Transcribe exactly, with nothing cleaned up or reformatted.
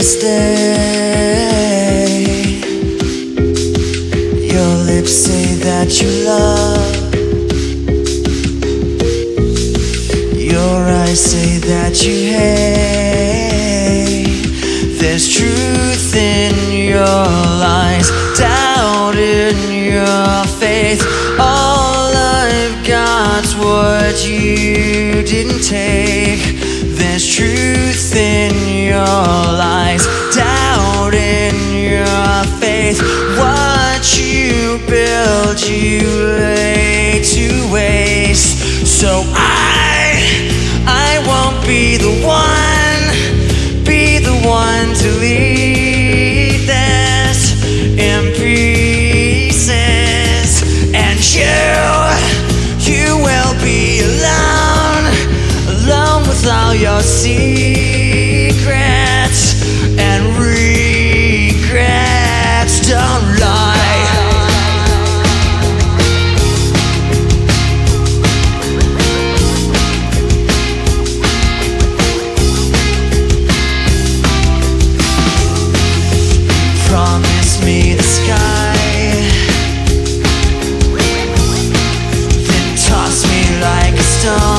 stay. Your lips say that you love. Your eyes say that you hate. There's truth in your lies, doubt in your faith. All I've got's what you didn't take. There's truth in your lies, doubt in your faith. What you build, you lay to waste. So I, I won't be the one, be the one to lead this in pieces. And you, you will be alone, alone with all your secrets and regrets. Don't lie. Promise me the sky, then toss me like a stone.